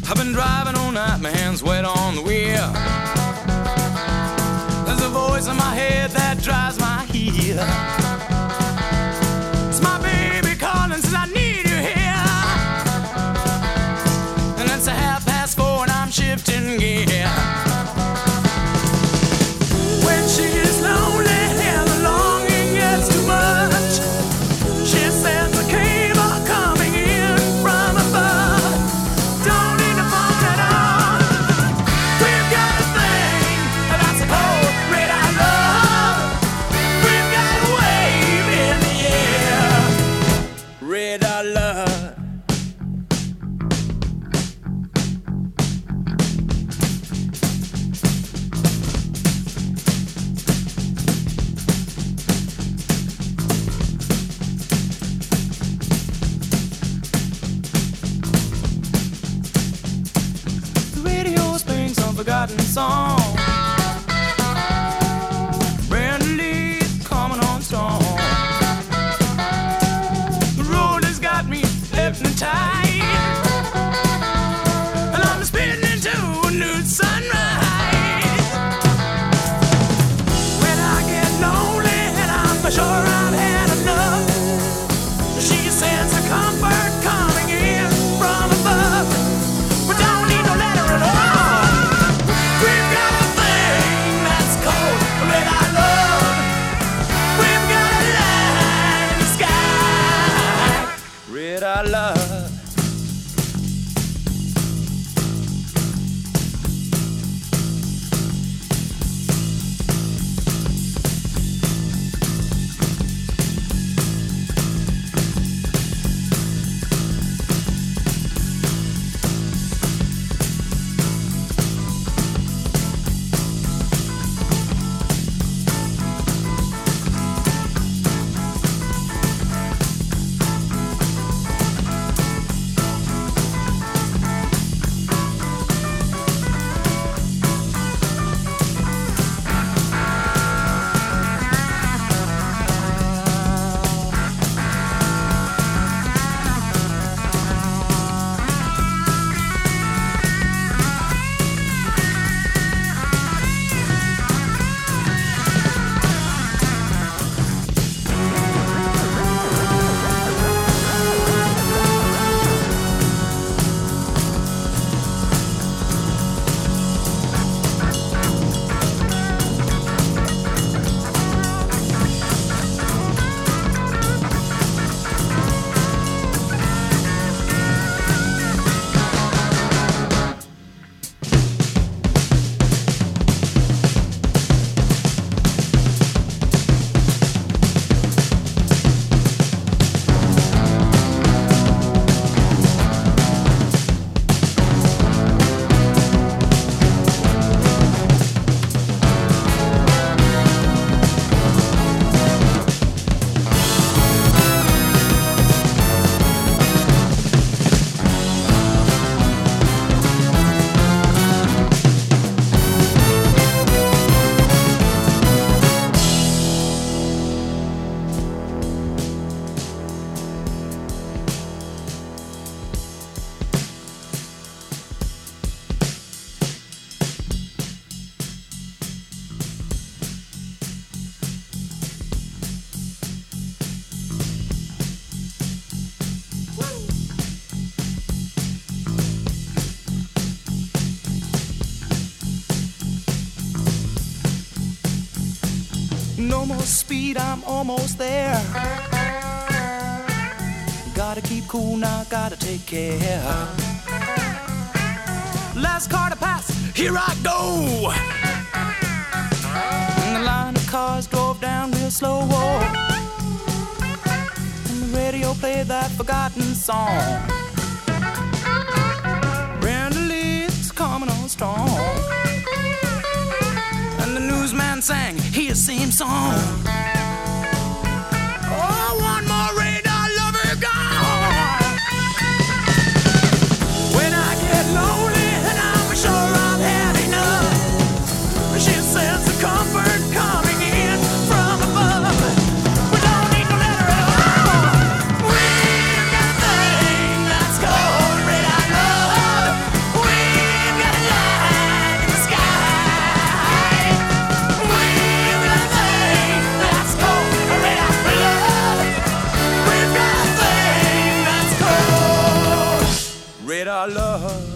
I've been driving all night, my hands wet on the wheel. There's a voice in my head that drives my heel. It's my baby calling, says I need you here. And it's 4:30 and I'm shifting gear. When she is lonely and the longing gets too much, she sends a cable coming in from above. Don't need a phone at all. We've got a thing that's a cold red I love. We've got a wave in the air, red I love. Forgotten song. Brand new leaves coming on strong. The road has got me hypnotized, and I'm spinning into a new sunrise. When I get lonely and I'm sure I've had enough, she sends a comfort coming in from above. But don't need no letter at all. I love. No more speed, I'm almost there. Gotta keep cool now, gotta take care. Last car to pass, here I go. And the line of cars drove down real slow. And the radio played that forgotten song. Brand new leaves coming on strong. And the newsman sang his same song. Oh, one more radar lover gone. When I get lonely and I'm sure I've had enough, she says the comfort coming in from above. We don't need no letter at all. We've got a thing that's called red I love. with our love.